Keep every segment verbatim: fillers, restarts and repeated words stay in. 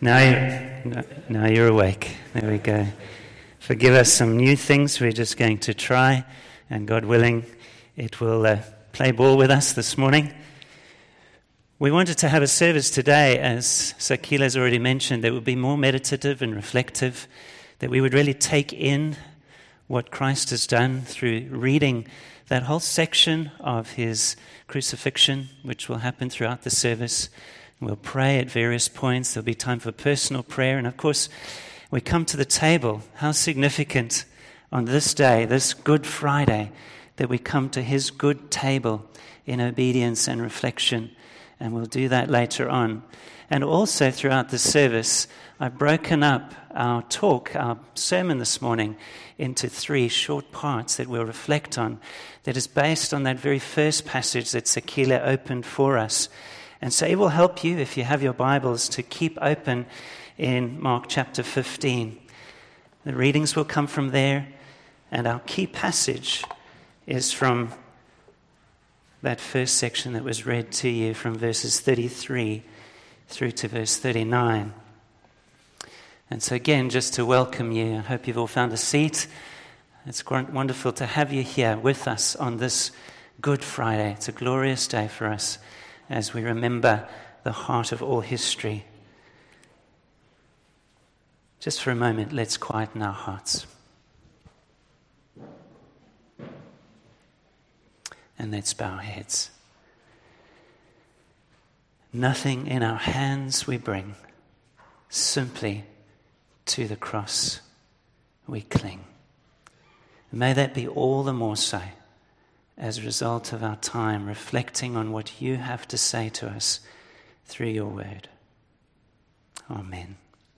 Now you're, now you're awake. There we go. Forgive us some new things we're just going to try, and God willing, it will uh, play ball with us this morning. We wanted to have a service today, as Sakila has already mentioned, that would be more meditative and reflective, that we would really take in what Christ has done through reading that whole section of his crucifixion, which will happen throughout the service. We'll pray at various points. There'll be time for personal prayer. And of course, we come to the table. How significant on this day, this Good Friday, that we come to his good table in obedience and reflection. And we'll do that later on. And also throughout the service, I've broken up our talk, our sermon this morning, into three short parts that we'll reflect on, that is based on that very first passage that Sakila opened for us. And so it will help you, if you have your Bibles, to keep open in Mark chapter fifteen. The readings will come from there, and our key passage is from that first section that was read to you, from verses thirty-three through to verse thirty-nine. And so again, just to welcome you, I hope you've all found a seat. It's wonderful to have you here with us on this Good Friday. It's a glorious day for us as we remember the heart of all history. Just for a moment, let's quieten our hearts. And let's bow our heads. Nothing in our hands we bring, simply to the cross we cling. May that be all the more so as a result of our time reflecting on what you have to say to us through your word. Amen.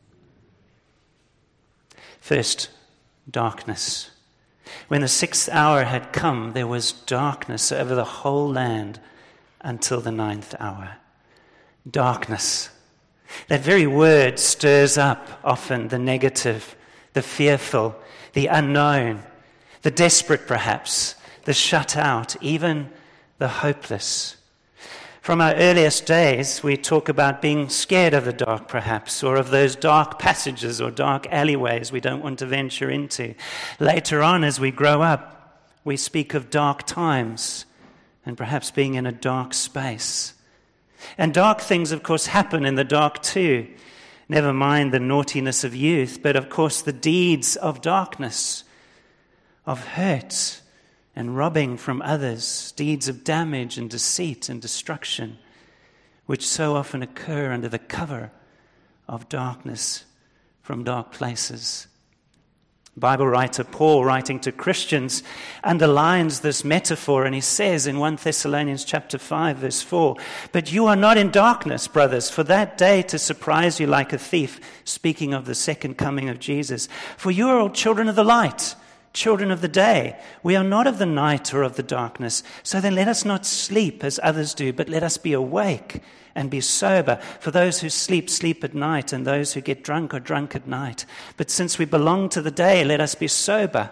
First, darkness. When the sixth hour had come, there was darkness over the whole land until the ninth hour. Darkness. That very word stirs up often the negative, the fearful, the unknown, the desperate perhaps, the shut out, even the hopeless. From our earliest days, we talk about being scared of the dark perhaps, or of those dark passages or dark alleyways we don't want to venture into. Later on, as we grow up, we speak of dark times and perhaps being in a dark space. And dark things, of course, happen in the dark too. Never mind the naughtiness of youth, but of course the deeds of darkness, of hurt and robbing from others, deeds of damage and deceit and destruction, which so often occur under the cover of darkness from dark places. Bible writer Paul, writing to Christians, underlines this metaphor, and he says in First Thessalonians chapter five, verse four, "But you are not in darkness, brothers, for that day to surprise you like a thief," speaking of the second coming of Jesus. "For you are all children of the light, children of the day. We are not of the night or of the darkness. So then let us not sleep as others do, but let us be awake and be sober. For those who sleep, sleep at night, and those who get drunk are drunk at night. But since we belong to the day, let us be sober.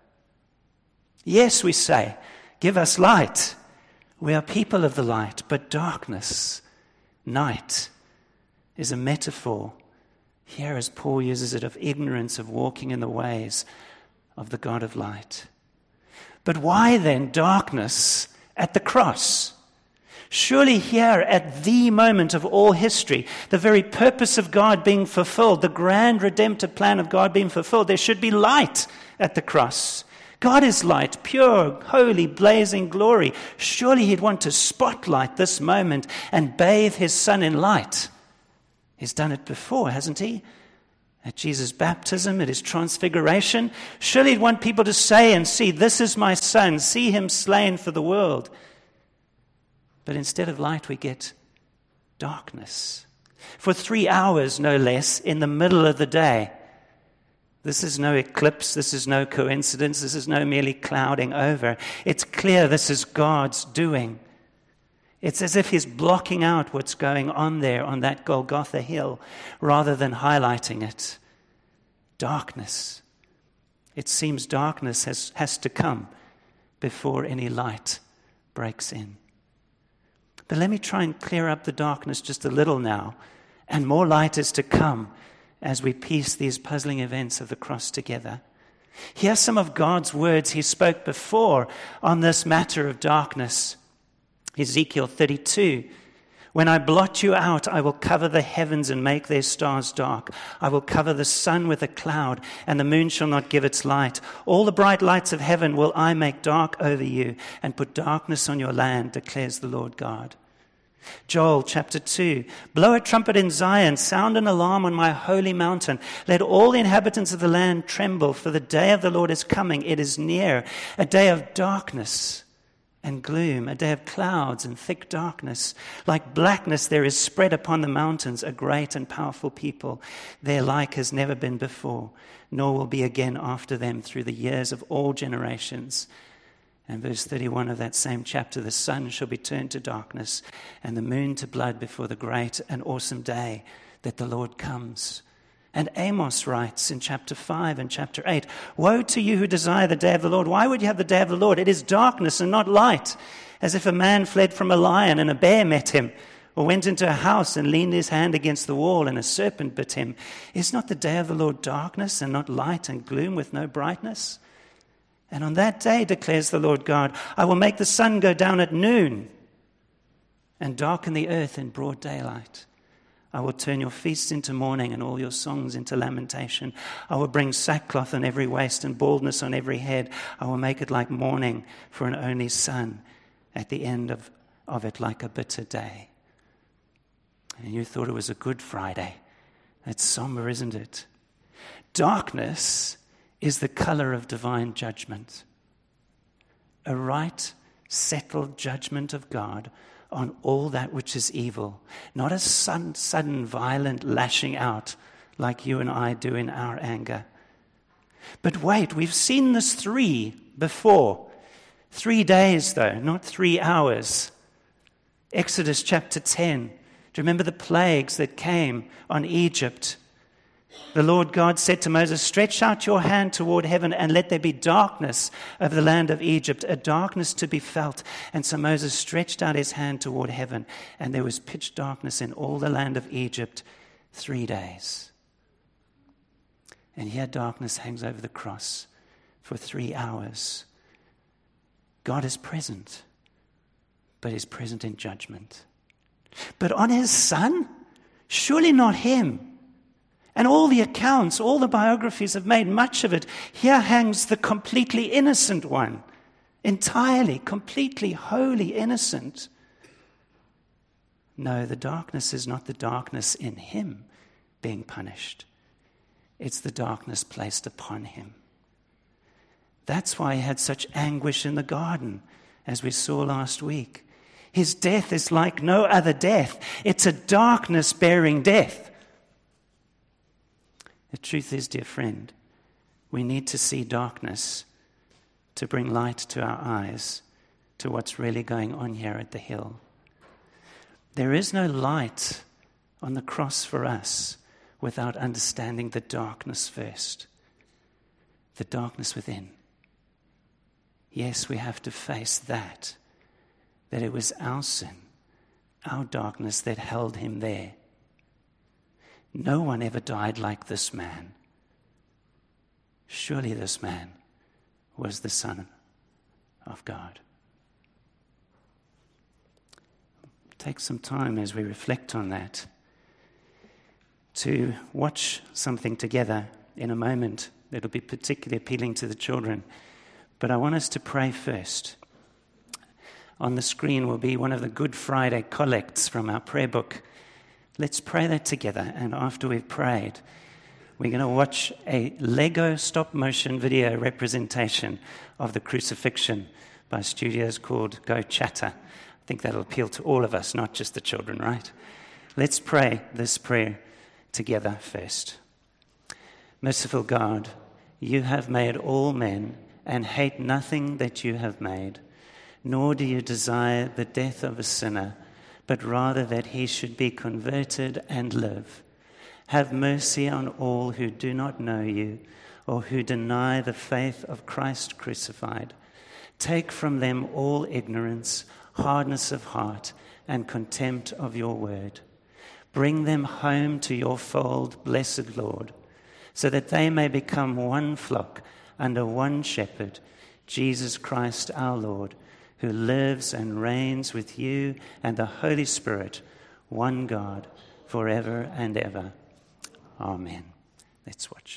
Yes, we say, give us light. We are people of the light, but darkness, night, is a metaphor, here as Paul uses it, of ignorance, of walking in the ways of the God of light. But why then darkness at the cross? Surely here at the moment of all history, the very purpose of God being fulfilled, the grand redemptive plan of God being fulfilled, there should be light at the cross. God is light, pure, holy, blazing glory. Surely he'd want to spotlight this moment and bathe his son in light. He's done it before, hasn't he? At Jesus' baptism, at his transfiguration. Surely he'd want people to say and see, this is my son, see him slain for the world. But instead of light, we get darkness. For three hours, no less, in the middle of the day. This is no eclipse. This is no coincidence. This is no merely clouding over. It's clear this is God's doing. It's as if he's blocking out what's going on there on that Golgotha hill rather than highlighting it. Darkness. It seems darkness has, has to come before any light breaks in. But let me try and clear up the darkness just a little now And more light is to come as we piece these puzzling events of the cross together. Here's some of God's words he spoke before on this matter of darkness. Ezekiel thirty-two, when I blot you out, I will cover the heavens and make their stars dark. I will cover the sun with a cloud, and the moon shall not give its light. All the bright lights of heaven will I make dark over you, and put darkness on your land, declares the Lord God. Joel chapter two, blow a trumpet in Zion, sound an alarm on my holy mountain. Let all the inhabitants of the land tremble, for the day of the Lord is coming. It is near, a day of darkness and gloom, a day of clouds and thick darkness. Like blackness there is spread upon the mountains a great and powerful people. Their like has never been before, nor will be again after them through the years of all generations. And verse thirty-one of that same chapter, the sun shall be turned to darkness and the moon to blood before the great and awesome day that the Lord comes. And Amos writes in chapter five and chapter eight, woe to you who desire the day of the Lord. Why would you have the day of the Lord? It is darkness and not light, as if a man fled from a lion and a bear met him, or went into a house and leaned his hand against the wall and a serpent bit him. Is not the day of the Lord darkness and not light and gloom with no brightness? And on that day, declares the Lord God, I will make the sun go down at noon and darken the earth in broad daylight. I will turn your feasts into mourning and all your songs into lamentation. I will bring sackcloth on every waist and baldness on every head. I will make it like mourning for an only son, at the end of, of it like a bitter day. And you thought it was a Good Friday. That's somber, isn't it? Darkness is the color of divine judgment. A right, settled judgment of God on all that which is evil. Not a sudden, sudden violent lashing out like you and I do in our anger. But wait, we've seen this three before. Three days though, not three hours. Exodus chapter ten. Do you remember the plagues that came on Egypt? The Lord God said to Moses, stretch out your hand toward heaven and let there be darkness over the land of Egypt, a darkness to be felt. And so Moses stretched out his hand toward heaven, and there was pitch darkness in all the land of Egypt three days. And here darkness hangs over the cross for three hours. God is present, but he's present in judgment. But on his Son? Surely not him. And all the accounts, all the biographies have made much of it. Here hangs the completely innocent one, entirely, completely, wholly innocent. No, the darkness is not the darkness in him being punished. It's the darkness placed upon him. That's why he had such anguish in the garden, as we saw last week. His death is like no other death. It's a darkness-bearing death. The truth is, dear friend, we need to see darkness to bring light to our eyes to what's really going on here at the hill. There is no light on the cross for us without understanding the darkness first, the darkness within. Yes, we have to face that, that it was our sin, our darkness that held him there. No one ever died like this man. Surely this man was the Son of God. Take some time as we reflect on that to watch something together in a moment that'll be particularly appealing to the children. But I want us to pray first. On the screen will be one of the Good Friday collects from our prayer book. Let's pray that together, and after we've prayed, we're going to watch a Lego stop-motion video representation of the crucifixion by studios called Go Chatter. I think that'll appeal to all of us, not just the children, right? Let's pray this prayer together first. Merciful God, you have made all men and hate nothing that you have made, nor do you desire the death of a sinner, but rather that he should be converted and live. Have mercy on all who do not know you or who deny the faith of Christ crucified. Take from them all ignorance, hardness of heart, and contempt of your word. Bring them home to your fold, blessed Lord, so that they may become one flock under one shepherd, Jesus Christ our Lord, who lives and reigns with you and the Holy Spirit, one God, forever and ever. Amen. Let's watch.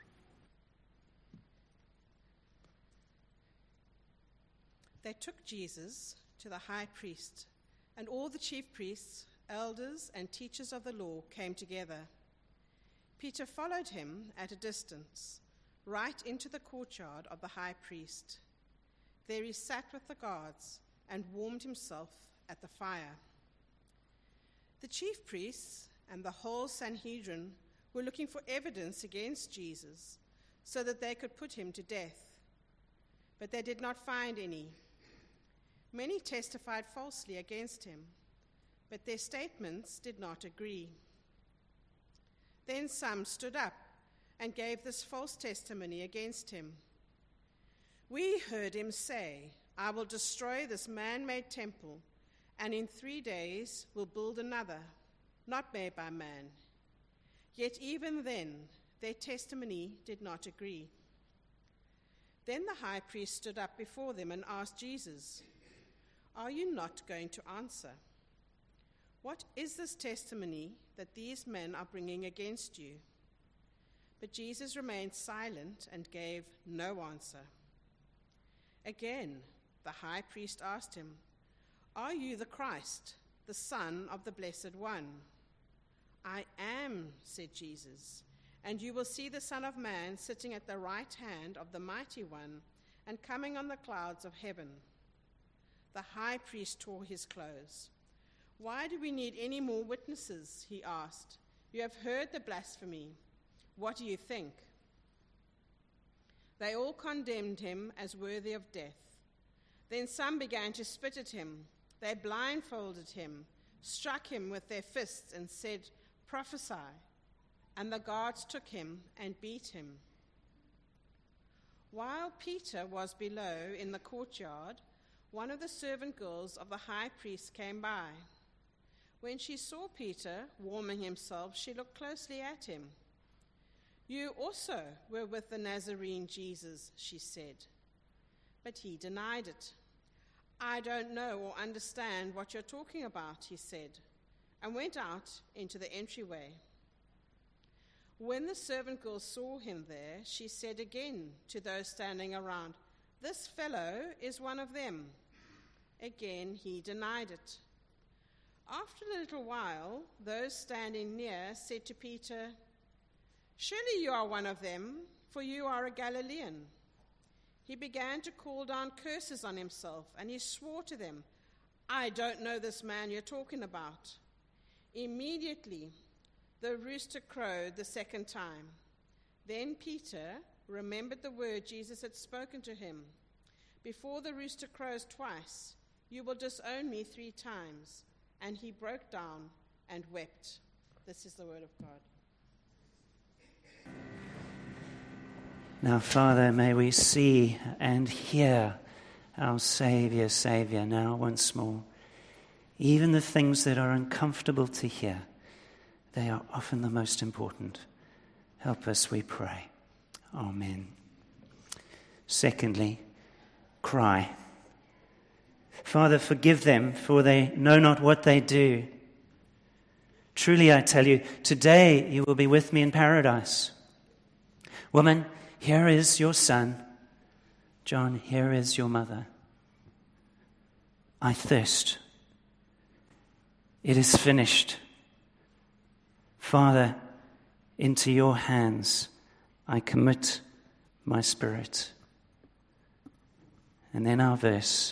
They took Jesus to the high priest, and all the chief priests, elders, and teachers of the law came together. Peter followed him at a distance, right into the courtyard of the high priest. There he sat with the guards and warmed himself at the fire. The chief priests and the whole Sanhedrin were looking for evidence against Jesus so that they could put him to death. But they did not find any. Many testified falsely against him, but their statements did not agree. Then some stood up and gave this false testimony against him. We heard him say, "I will destroy this man-made temple, and in three days will build another, not made by man." Yet even then, their testimony did not agree. Then the high priest stood up before them and asked Jesus, "Are you not going to answer? What is this testimony that these men are bringing against you?" But Jesus remained silent and gave no answer. Again, the high priest asked him, "Are you the Christ, the Son of the Blessed One?" "I am," said Jesus, "and you will see the Son of Man sitting at the right hand of the Mighty One and coming on the clouds of heaven." The high priest tore his clothes. "Why do we need any more witnesses?" he asked. "You have heard the blasphemy. What do you think?" They all condemned him as worthy of death. Then some began to spit at him. They blindfolded him, struck him with their fists, and said, "Prophesy." And the guards took him and beat him. While Peter was below in the courtyard, one of the servant girls of the high priest came by. When she saw Peter warming himself, she looked closely at him. "You also were with the Nazarene Jesus," she said. But he denied it. "I don't know or understand what you're talking about," he said, and went out into the entryway. When the servant girl saw him there, she said again to those standing around, "This fellow is one of them." Again he denied it. After a little while, those standing near said to Peter, "Surely you are one of them, for you are a Galilean." He began to call down curses on himself, and he swore to them, "I don't know this man you're talking about." Immediately, the rooster crowed the second time. Then Peter remembered the word Jesus had spoken to him, "Before the rooster crows twice, you will disown me three times." And he broke down and wept. This is the word of God. Now, Father, may we see and hear our Saviour, Saviour, now once more. Even the things that are uncomfortable to hear, they are often the most important. Help us, we pray. Amen. Secondly, cry. "Father, forgive them, for they know not what they do. Truly I tell you, today you will be with me in paradise. Woman, here is your son. John, here is your mother. I thirst. It is finished. Father, into your hands I commit my spirit." And then our verse.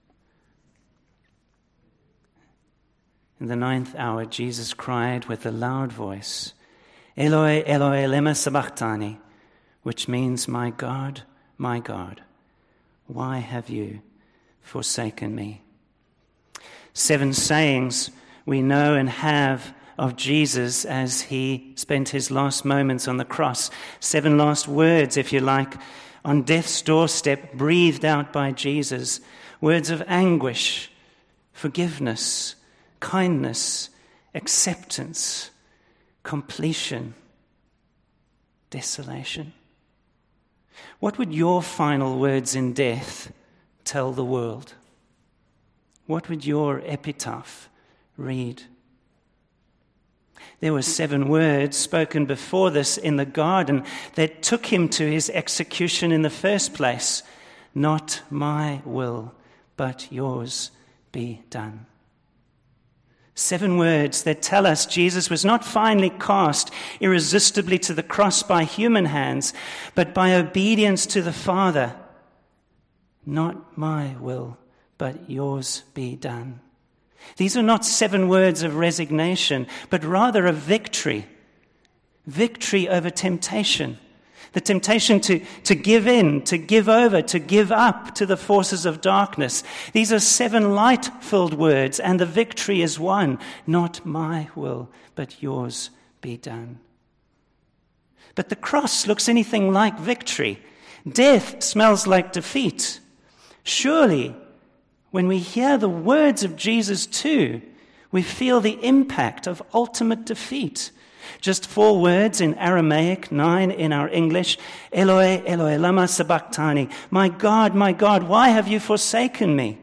In the ninth hour, Jesus cried with a loud voice, "Eloi, Eloi, lema sabachthani," which means, "My God, my God, why have you forsaken me?" Seven sayings we know and have of Jesus as he spent his last moments on the cross. Seven last words, if you like, on death's doorstep, breathed out by Jesus. Words of anguish, forgiveness, kindness, acceptance, completion, desolation. What would your final words in death tell the world? What would your epitaph read? There were seven words spoken before this in the garden that took him to his execution in the first place. Not my will, but yours be done. Seven words that tell us Jesus was not finally cast irresistibly to the cross by human hands, but by obedience to the Father. Not my will, but yours be done. These are not seven words of resignation, but rather of victory. Victory over temptation. The temptation to, to give in, to give over, to give up to the forces of darkness. These are seven light-filled words, and the victory is won. Not my will, but yours be done. But the cross looks anything like victory. Death smells like defeat. Surely, when we hear the words of Jesus too, we feel the impact of ultimate defeat. Just four words in Aramaic, nine in our English. Eloi, Eloi, lama sabachthani. My God, my God, why have you forsaken me?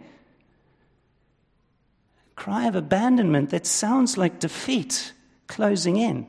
A cry of abandonment that sounds like defeat closing in.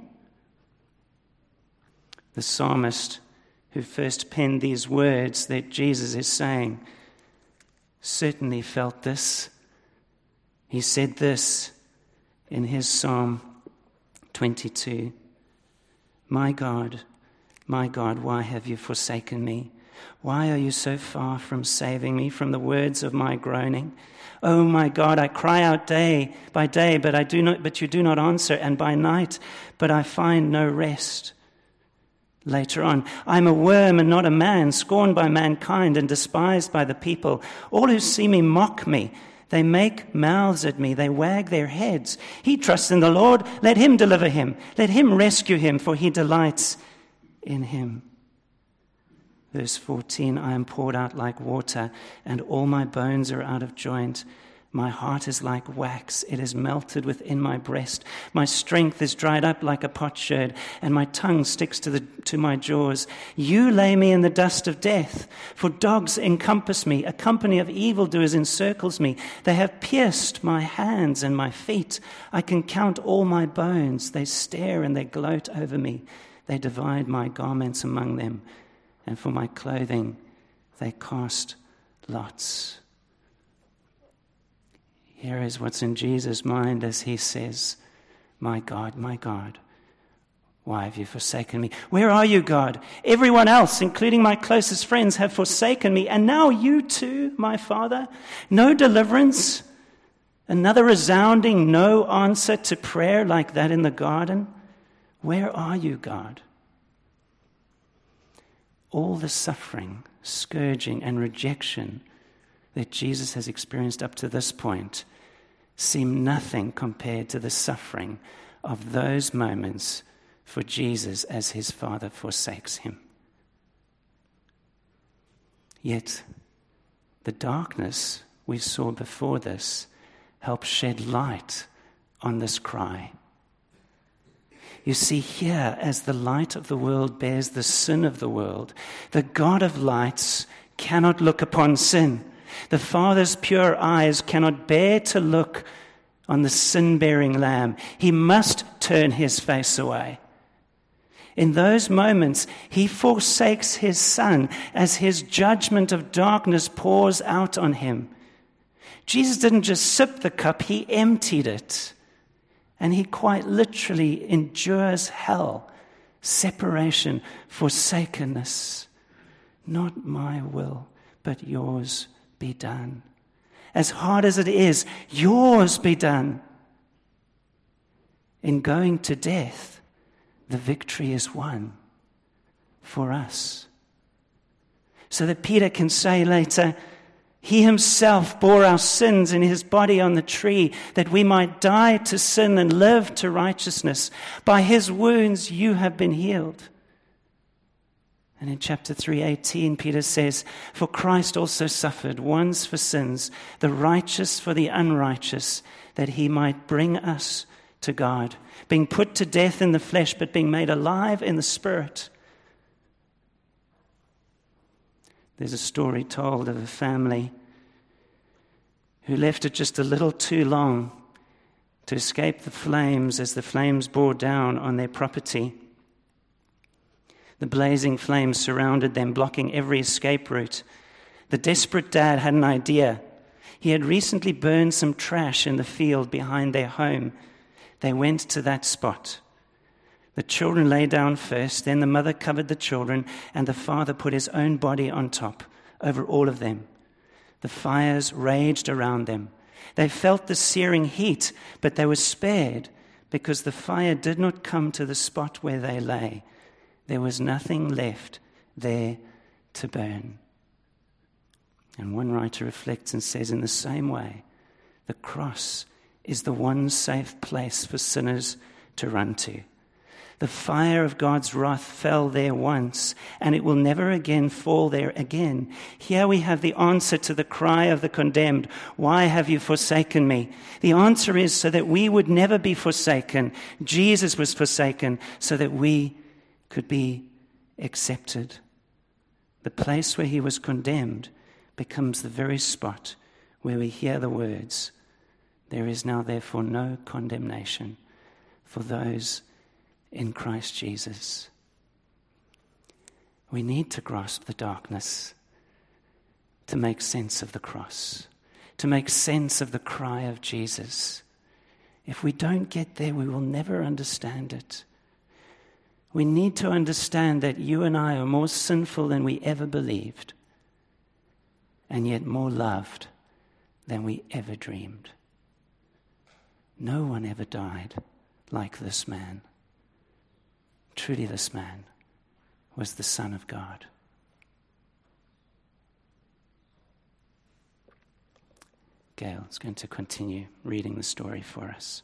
The psalmist who first penned these words that Jesus is saying certainly felt this. He said this in his Psalm twenty-two. My God, my God, why have you forsaken me? Why are you so far from saving me from the words of my groaning? Oh my God, I cry out day by day, but I do not, but you do not answer, and by night, but I find no rest. Later on, I am a worm and not a man, scorned by mankind and despised by the people. All who see me mock me. They make mouths at me. They wag their heads. He trusts in the Lord. Let him deliver him. Let him rescue him, for he delights in him. Verse fourteen, I am poured out like water, and all my bones are out of joint. My heart is like wax. It is melted within my breast. My strength is dried up like a potsherd, and my tongue sticks to the to my jaws. You lay me in the dust of death, for dogs encompass me. A company of evildoers encircles me. They have pierced my hands and my feet. I can count all my bones. They stare and they gloat over me. They divide my garments among them, and for my clothing they cast lots. Here is what's in Jesus' mind as he says, my God, my God, why have you forsaken me? Where are you, God? Everyone else, including my closest friends, have forsaken me. And now you too, my Father? No deliverance? Another resounding no answer to prayer like that in the garden? Where are you, God? All the suffering, scourging, and rejection that Jesus has experienced up to this point seem nothing compared to the suffering of those moments for Jesus as his Father forsakes him. Yet the darkness we saw before this helps shed light on this cry. You see, here, as the light of the world bears the sin of the world, the God of lights cannot look upon sin. The Father's pure eyes cannot bear to look on the sin-bearing Lamb. He must turn his face away. In those moments, he forsakes his Son as his judgment of darkness pours out on him. Jesus didn't just sip the cup, he emptied it. And he quite literally endures hell, separation, forsakenness. Not my will, but yours be done. As hard as it is, yours be done. In going to death, the victory is won for us. So that Peter can say later, he himself bore our sins in his body on the tree, that we might die to sin and live to righteousness. By his wounds you have been healed. And in chapter three eighteen, Peter says, for Christ also suffered once for sins, the righteous for the unrighteous, that he might bring us to God, being put to death in the flesh, but being made alive in the spirit. There's a story told of a family who left it just a little too long to escape the flames as the flames bore down on their property. The blazing flames surrounded them, blocking every escape route. The desperate dad had an idea. He had recently burned some trash in the field behind their home. They went to that spot. The children lay down first, then the mother covered the children, and the father put his own body on top, over all of them. The fires raged around them. They felt the searing heat, but they were spared because the fire did not come to the spot where they lay. There was nothing left there to burn. And one writer reflects and says, in the same way, the cross is the one safe place for sinners to run to. The fire of God's wrath fell there once, and it will never again fall there again. Here we have the answer to the cry of the condemned. Why have you forsaken me? The answer is so that we would never be forsaken. Jesus was forsaken so that we could be accepted. The place where he was condemned becomes the very spot where we hear the words, "There is now therefore no condemnation for those in Christ Jesus." We need to grasp the darkness to make sense of the cross, to make sense of the cry of Jesus. If we don't get there, we will never understand it. We need to understand that you and I are more sinful than we ever believed, and yet more loved than we ever dreamed. No one ever died like this man. Truly, this man was the Son of God. Gail is going to continue reading the story for us.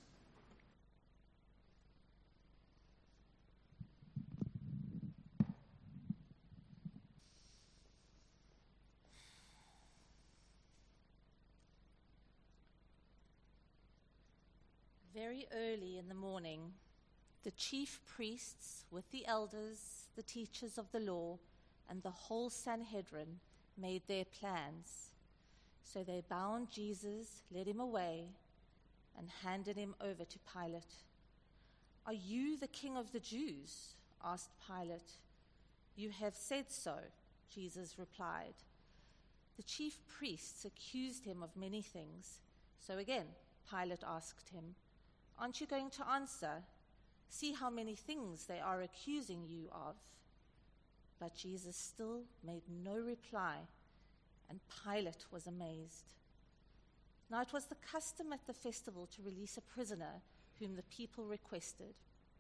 Very early in the morning, the chief priests with the elders, the teachers of the law, and the whole Sanhedrin made their plans. So they bound Jesus, led him away, and handed him over to Pilate. "Are you the king of the Jews?" asked Pilate. "You have said so," Jesus replied. The chief priests accused him of many things. So again, Pilate asked him, "Aren't you going to answer? See how many things they are accusing you of." But Jesus still made no reply, and Pilate was amazed. Now it was the custom at the festival to release a prisoner whom the people requested.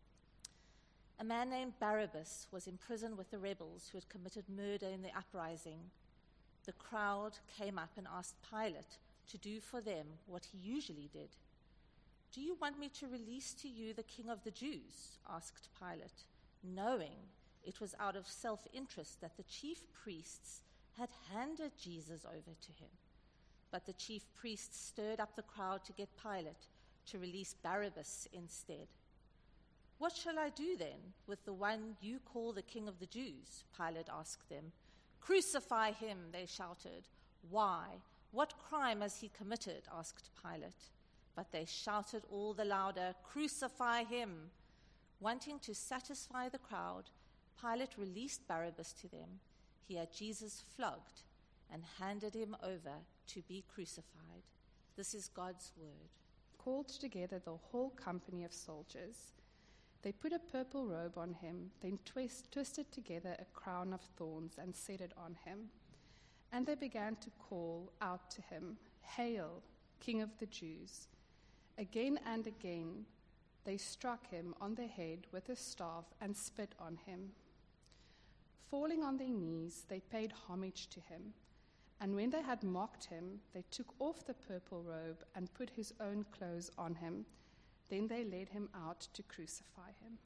A man named Barabbas was in prison with the rebels who had committed murder in the uprising. The crowd came up and asked Pilate to do for them what he usually did. "Do you want me to release to you the king of the Jews?" asked Pilate, knowing it was out of self-interest that the chief priests had handed Jesus over to him. But the chief priests stirred up the crowd to get Pilate to release Barabbas instead. "What shall I do then with the one you call the king of the Jews?" Pilate asked them. "Crucify him," they shouted. "Why? What crime has he committed?" asked Pilate. But they shouted all the louder, "Crucify him!" Wanting to satisfy the crowd, Pilate released Barabbas to them. He had Jesus flogged and handed him over to be crucified. This is God's word. Called together the whole company of soldiers. They put a purple robe on him, then twist, twisted together a crown of thorns and set it on him. And they began to call out to him, "Hail, King of the Jews!" Again and again they struck him on the head with a staff and spit on him. Falling on their knees, they paid homage to him. And when they had mocked him, they took off the purple robe and put his own clothes on him. Then they led him out to crucify him.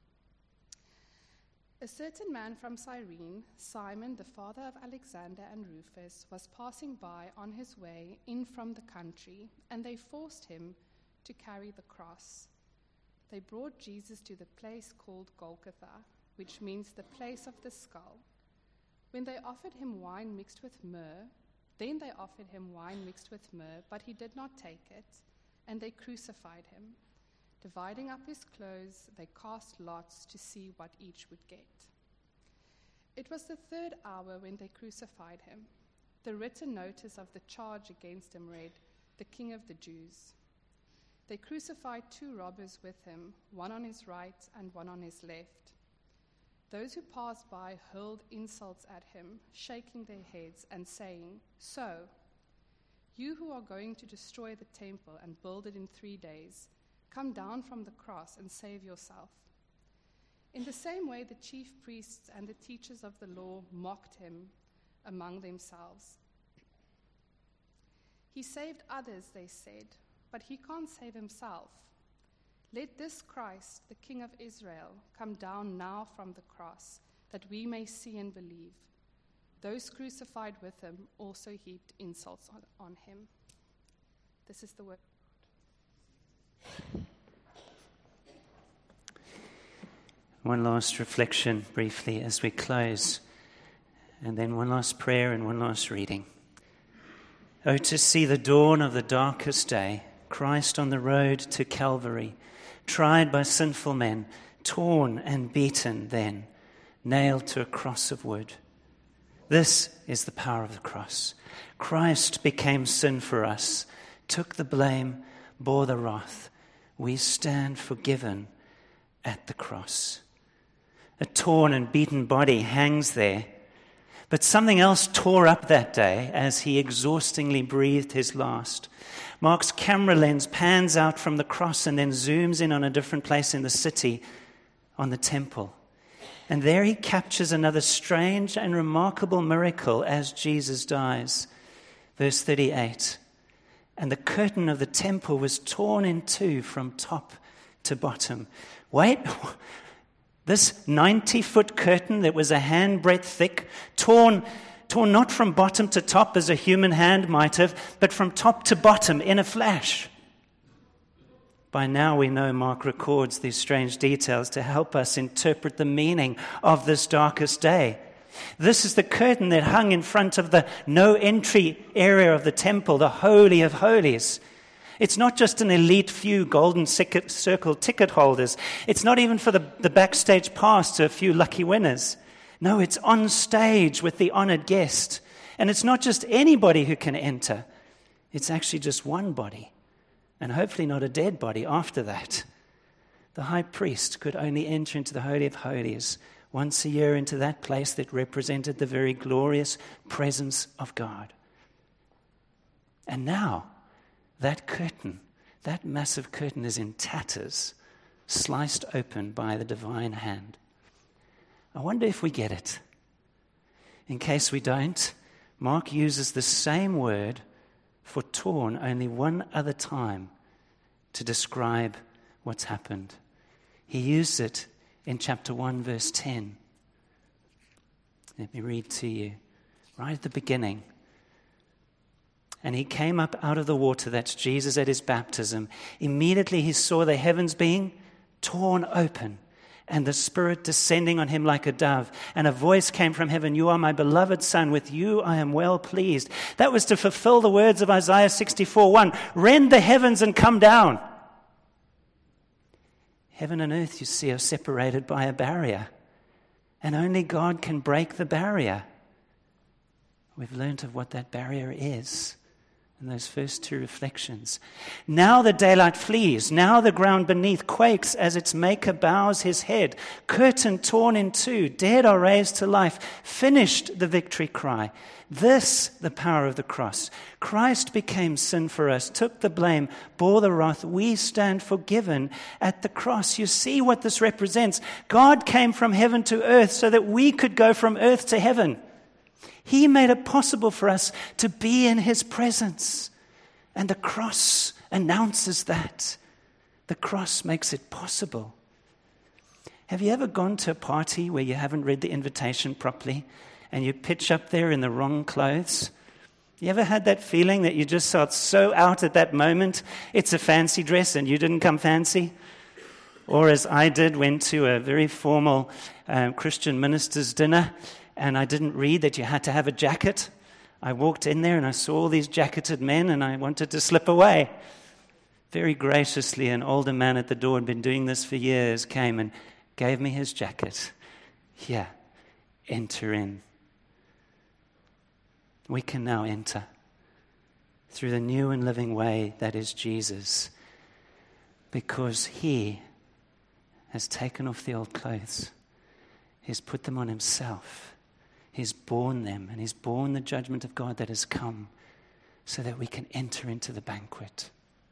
A certain man from Cyrene, Simon, the father of Alexander and Rufus, was passing by on his way in from the country, and they forced him to carry the cross. they brought Jesus to the place called Golgotha, which means the place of the skull. When they offered him wine mixed with myrrh, then they offered him wine mixed with myrrh, but he did not take it, and they crucified him. Dividing up his clothes, they cast lots to see what each would get. It was the third hour when they crucified him. The written notice of the charge against him read, "The King of the Jews." They crucified two robbers with him, one on his right and one on his left. Those who passed by hurled insults at him, shaking their heads and saying, "So, you who are going to destroy the temple and build it in three days, come down from the cross and save yourself." In the same way, the chief priests and the teachers of the law mocked him among themselves. "He saved others," they said, "but he can't save himself. Let this Christ, the King of Israel, come down now from the cross, that we may see and believe." Those crucified with him also heaped insults on, on him. This is the word of God. One last reflection briefly as we close, and then one last prayer and one last reading. Oh, to see the dawn of the darkest day, Christ on the road to Calvary, tried by sinful men, torn and beaten then, nailed to a cross of wood. This is the power of the cross. Christ became sin for us, took the blame, bore the wrath. We stand forgiven at the cross. A torn and beaten body hangs there, but something else tore up that day as he exhaustingly breathed his last. Mark's camera lens pans out from the cross and then zooms in on a different place in the city, on the temple. And there he captures another strange and remarkable miracle as Jesus dies. Verse thirty-eight, "And the curtain of the temple was torn in two from top to bottom." Wait, this ninety-foot curtain that was a handbreadth thick, torn torn not from bottom to top as a human hand might have, but from top to bottom in a flash. By now we know Mark records these strange details to help us interpret the meaning of this darkest day. This is the curtain that hung in front of the no entry area of the temple, the Holy of Holies. It's not just an elite few golden circle ticket holders. It's not even for the, the backstage pass to a few lucky winners. No, it's on stage with the honored guest. And it's not just anybody who can enter. It's actually just one body. And hopefully not a dead body after that. The high priest could only enter into the Holy of Holies once a year, into that place that represented the very glorious presence of God. And now, that curtain, that massive curtain is in tatters, sliced open by the divine hand. I wonder if we get it. In case we don't, Mark uses the same word for torn only one other time to describe what's happened. He used it in chapter one, verse ten. Let me read to you. Right at the beginning. "And he came up out of the water," that's Jesus at his baptism. "Immediately he saw the heavens being torn open, and the Spirit descending on him like a dove. And a voice came from heaven, 'You are my beloved Son, with you I am well pleased.'" That was to fulfill the words of Isaiah sixty-four one. "Rend the heavens and come down." Heaven and earth, you see, are separated by a barrier. And only God can break the barrier. We've learned of what that barrier is in those first two reflections. Now the daylight flees. Now the ground beneath quakes as its maker bows his head. Curtain torn in two. Dead are raised to life. Finished, the victory cry. This, the power of the cross. Christ became sin for us, took the blame, bore the wrath. We stand forgiven at the cross. You see what this represents. God came from heaven to earth so that we could go from earth to heaven. He made it possible for us to be in his presence. And the cross announces that. The cross makes it possible. Have you ever gone to a party where you haven't read the invitation properly and you pitch up there in the wrong clothes? You ever had that feeling that you just felt so out at that moment? It's a fancy dress and you didn't come fancy? Or as I did, went to a very formal um, Christian minister's dinner, and I didn't read that you had to have a jacket. I walked in there and I saw all these jacketed men, and I wanted to slip away. Very graciously, an older man at the door, had been doing this for years, came and gave me his jacket. Here, enter in. We can now enter through the new and living way that is Jesus, because he has taken off the old clothes. He's put them on himself. He's borne them, and he's borne the judgment of God that has come so that we can enter into the banquet.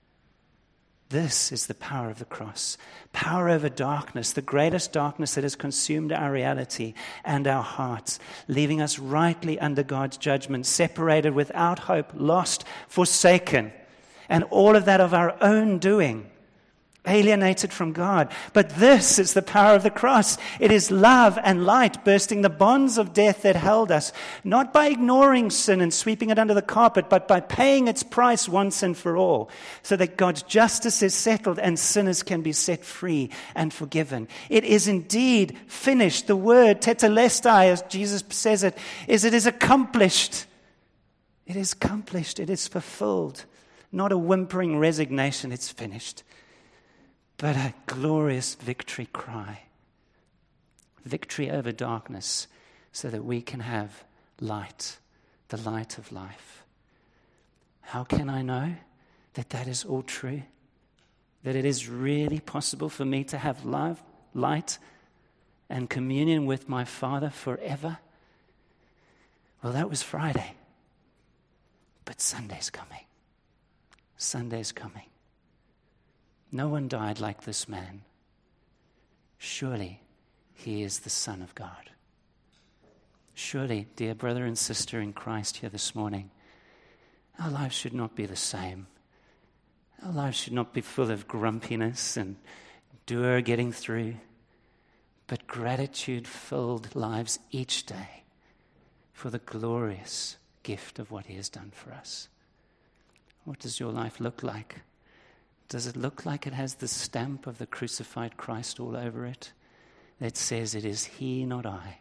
This is the power of the cross. Power over darkness, the greatest darkness that has consumed our reality and our hearts, leaving us rightly under God's judgment, separated without hope, lost, forsaken, and all of that of our own doing, alienated from God. But this is the power of the cross. It is love and light bursting the bonds of death that held us, not by ignoring sin and sweeping it under the carpet, but by paying its price once and for all, so that God's justice is settled and sinners can be set free and forgiven. It is indeed finished. The word tetelestai, as Jesus says it, is it is accomplished. It is accomplished. It is fulfilled. Not a whimpering resignation. It's finished. But a glorious victory cry. Victory over darkness so that we can have light, the light of life. How can I know that that is all true? That it is really possible for me to have love, light, and communion with my Father forever? Well, that was Friday. But Sunday's coming. Sunday's coming. No one died like this man. Surely he is the Son of God. Surely, dear brother and sister in Christ here this morning, our lives should not be the same. Our lives should not be full of grumpiness and dour getting through, but gratitude-filled lives each day for the glorious gift of what he has done for us. What does your life look like? Does it look like it has the stamp of the crucified Christ all over it? That says it is he, not I.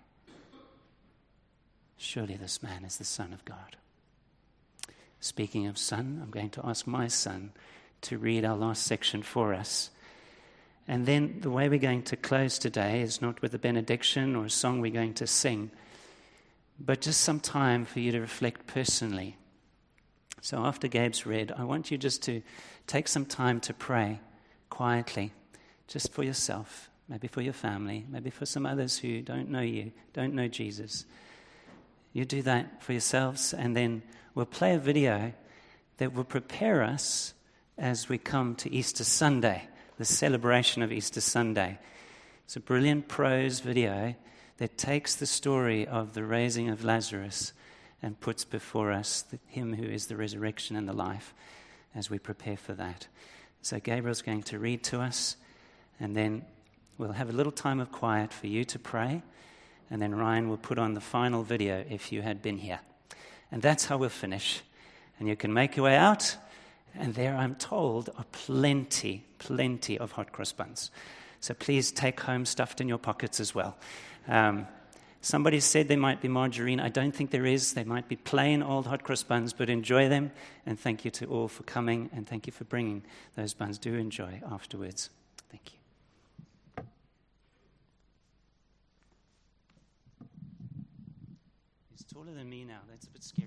Surely this man is the Son of God. Speaking of son, I'm going to ask my son to read our last section for us. And then the way we're going to close today is not with a benediction or a song we're going to sing, but just some time for you to reflect personally. So after Gabe's read, I want you just to take some time to pray quietly, just for yourself, maybe for your family, maybe for some others who don't know you, don't know Jesus. You do that for yourselves, and then we'll play a video that will prepare us as we come to Easter Sunday, the celebration of Easter Sunday. It's a brilliant prose video that takes the story of the raising of Lazarus and puts before us the, him who is the resurrection and the life as we prepare for that. So Gabriel's going to read to us, and then we'll have a little time of quiet for you to pray, and then Ryan will put on the final video if you had been here. And that's how we'll finish. And you can make your way out, and there, I'm told, are plenty, plenty of hot cross buns. So please take home stuffed in your pockets as well. Um, Somebody said there might be margarine. I don't think there is. They might be plain old hot cross buns, but enjoy them. And thank you to all for coming, and thank you for bringing those buns. Do enjoy afterwards. Thank you. He's taller than me now. That's a bit scary.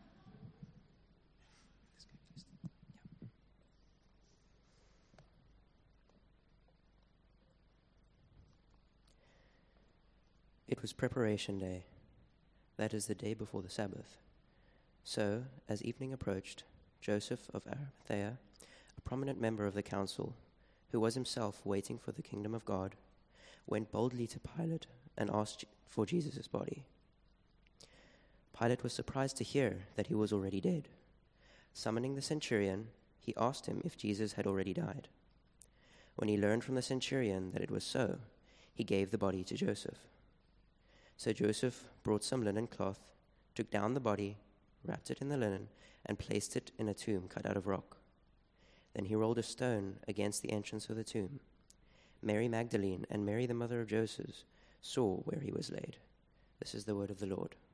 It was preparation day, that is the day before the Sabbath. So, as evening approached, Joseph of Arimathea, a prominent member of the council, who was himself waiting for the kingdom of God, went boldly to Pilate and asked for Jesus' body. Pilate was surprised to hear that he was already dead. Summoning the centurion, he asked him if Jesus had already died. When he learned from the centurion that it was so, he gave the body to Joseph. So Joseph brought some linen cloth, took down the body, wrapped it in the linen, and placed it in a tomb cut out of rock. Then he rolled a stone against the entrance of the tomb. Mary Magdalene and Mary the mother of Joseph saw where he was laid. This is the word of the Lord.